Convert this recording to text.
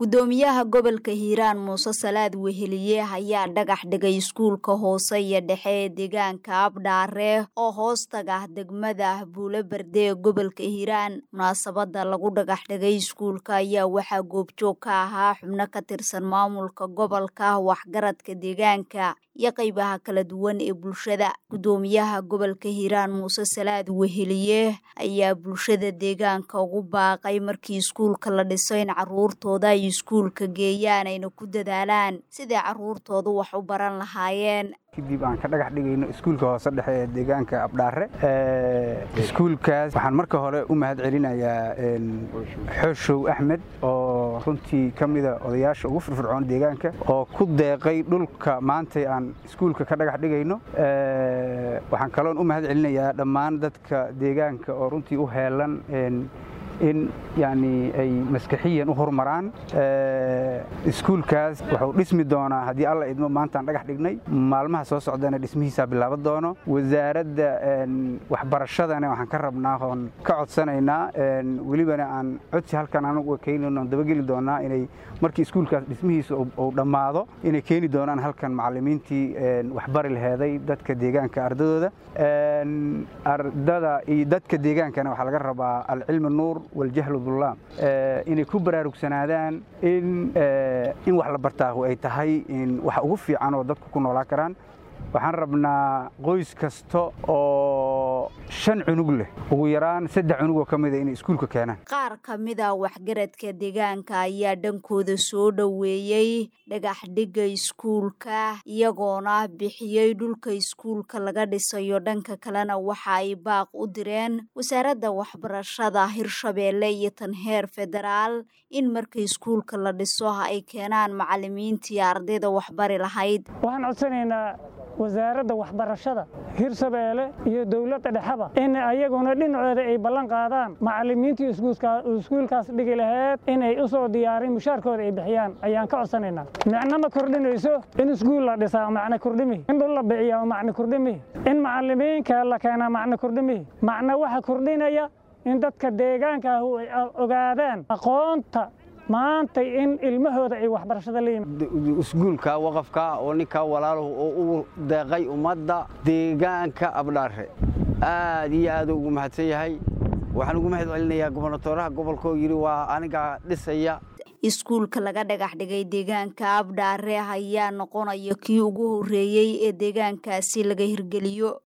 gudoomiyaha gobolka Hiiraan Muuse Salaad Weheliye ayaa dhagax dhigay iskuulka hoose iyo dhexe ee deegaanka Abdhaare oo hoostaga degmada Buulaberde gobolka Hiiraan. Munaasabada lagu dhagax dhigay iskuulka ayaa waxaa goobjoog ka ahaa xubno ka tirsan maamulka gobolka, waxgaradka deegaanka iyo qaybaha kala duwan ee bulshada. Gudoomiyaha gobolka Hiiraan Muuse Salaad Weheliye ayaa bulshada deegaanka ugu baaqay markii iskuulka la dhisay in caruurtooda iskuulka geeyaan ayna ku dadaalaan sidii caruurtoodu wax u baran lahaayeen. kadib aan ka dhagax dhigayno iskuulka hoose dhexe ee deegaanka Abdhaare. Iskuulkaas waxaan marka hore u mahad celinayaa Xooshow Axmed oo runtii kamida odayaasha ugu firfircoon deegaanka oo ku deeqay dhulka maanta aan iskuulka ka dhagax dhigayno. Waxaan kaloon u mahad celinayaa dhammaan dadka deegaanka oo runtii u heelan in ay maskaxiyan u horumaraan. Iskuulkaas wuxuu dhismi doonaa haddii alla idmo maanta aan dhagax dhignay, maalmaha soo socdana dhismihiisa bilaaban doono. wasaaradda waxbarashadana waxaan ka rabnaa oon ka codsanaynaa welibana aan codsi halkan anagu keenayno dabageli doonaa inay markii iskuulkaas dhismihiisa uu dhammaado inay keeni doonaan halkan macallimiintii waxbari laheeday dadka deegaanka ardadooda. ardada iyo dadka deegaankana waxaa laga rabaa alcilmi nuur والجهل الظلام inay ku baraarugsanaadaan in wax la bartaa ay tahay in wax ugu fiican oo dadku ku noolaan karaan. waxaan rabnaa qoys kasta oo 5 cunug leh ugu yaraan 3 cunug oo kamid ah inay iskuulka keenaan. qaar kamid ah waxgaradka deegaanka ayaa dhankooda soo dhaweeyay dhagax dhigga iskuulka iyagoona bixiyay dhulka iskuulka laga dhisayo. dhanka kalena waxa ay baaq u direen wasaaradda waxbarashada Hirshabeelle iyo tan heer federaal in markii iskuulka la dhiso ay keenaan macallimiintii ardayda waxbari lahayd. waxaan codsanaynaa wasaaradda waxbarashada Hirshabeelle iyo dawladda dhexaba in ayaguna dhinacooda ay ballan qaadaan macallimiintii iskuulkaas dhigi lahayd inay u soo diyaarin mushaarkooda ay bixiyaan ayaan ka codsanaynaa. macna ma kordhinayso in iskuul la dhisaa, macna kordhimi in dhul la bixiyaa, macna kordhimi in macallimiinka la keenaa, macna kordhimi macna waxa kordhinaya in dadka deegaanka ay ogaadaan aqoonta maanta in ilmahooda ay waxbarashada leeyihiin. iskuulka waqafka oo ninka walaaluhu oo u deeqay ummadda deegaanka Abdhaare aad iyo aad ugu mahadsan yahay. waxaan ugu mahad celinayaa gobernatooraha gobolka oo yiri waa aniga dhisaya. iskuulka laga dhagax dhigay deegaanka Abdhaare ayaa noqonaya kii ugu horeeyay ee deegaankaasi laga hirgeliyo.